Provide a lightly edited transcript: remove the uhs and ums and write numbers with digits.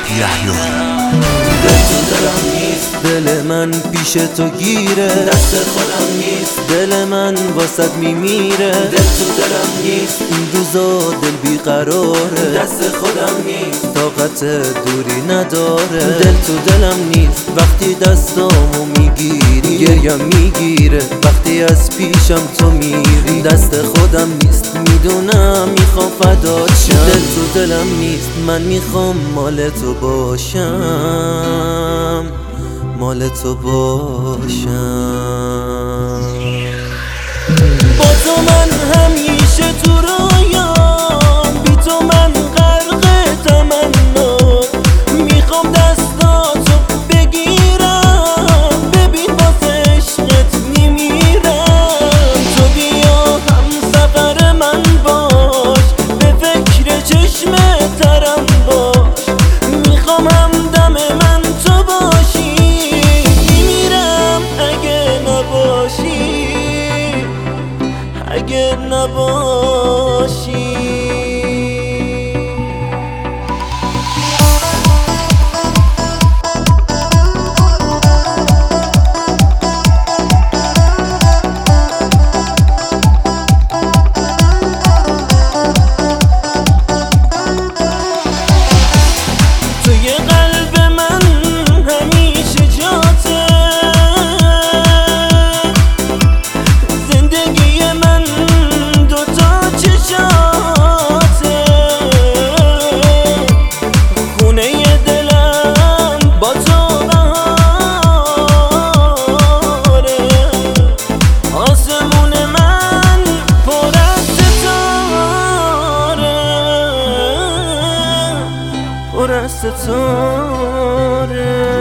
یحیی. دل تو دلم نیست، دل من پیش تو گیره، دست خودم نیست، دل من واسد میمیره. دل تو دلم نیست، این روزا دل بیقراره، دست خودم نیست، طاقت دوری نداره. دل تو دلم نیست، وقتی دستامو میگیری گریم میگیره، وقتی از پیشم تو میری دست خودم نیست، میدونم میخوام فدات شم. دل تو دلم نیست، من میخوام مال تو باشم، مال تو باشم. با تو من همیشه تو رویام، بی تو من غرق تمنا، میخوام دستاتو بگیرم، ببین واسه عشقت میمیرم. تو بیا هم سفر من باش، به فکر چشم ترم باش، میخوام همدم من تو باشی، میمیرم اگه نباشی، اگه نباشی. توی قلب من همیشه جاته، زندگی من دوتا چشاته، خونه دلم با تو بهاره، آسمون من پر از ستاره، پر از ستاره.